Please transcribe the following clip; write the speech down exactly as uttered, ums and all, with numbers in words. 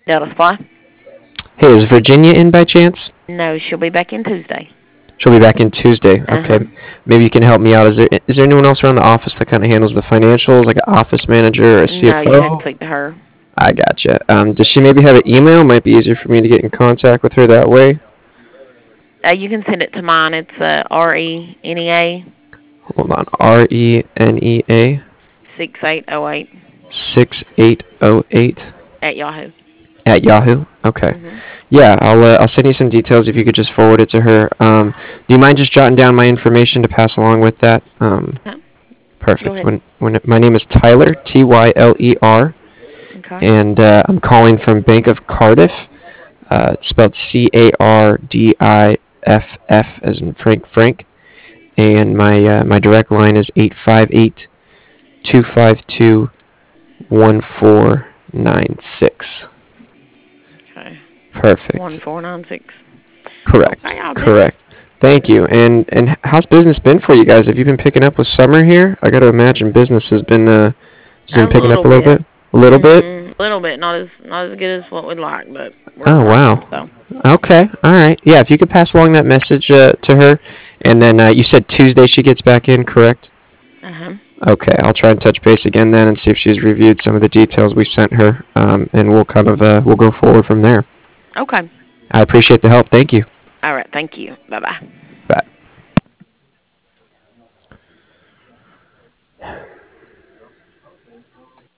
Delta Supply? Hey, is Virginia in by chance? No, she'll be back in Tuesday. She'll be back in Tuesday. Uh huh. Okay, maybe you can help me out. Is there is there anyone else around the office that kind of handles the financials, like an office manager or a No, you have to C F O? speak to her. I gotcha. Um, does she maybe have an email? Might be easier for me to get in contact with her that way. Uh, you can send it to mine. It's uh, R E N E A Hold on. R E N E A six eight zero eight six eight zero eight at Yahoo. at Yahoo. Okay. Mhm. Yeah, I'll uh, I'll send you some details if you could just forward it to her. Um, do you mind just jotting down my information to pass along with that? Um, Okay. Go perfect. ahead. When when my name is Tyler T Y L E R, Okay. and uh, I'm calling from Bank of Cardiff. Uh, spelled C A R D I F F as in Frank Frank. And my uh, my direct line is eight five eight two five two one four nine six. Okay. One Perfect. four nine six. Correct. Okay, I'll do that. Correct. Thank you. And and how's business been for you guys? Have you been picking up with summer here? I got to imagine business has been uh has A been picking up little a little bit. bit. A little bit. Mhm. A little bit. Not as not as good as what we'd like, but we're Oh trying. wow. So. Okay. All right. Yeah. If you could pass along that message uh, to her, and then uh, you said Tuesday she gets back in, correct? Uh huh. Okay. I'll try and touch base again then and see if she's reviewed some of the details we sent her, um, and we'll kind of uh, we'll go forward from there. Okay. I appreciate the help. Thank you. All right. Thank you. Bye bye. Bye.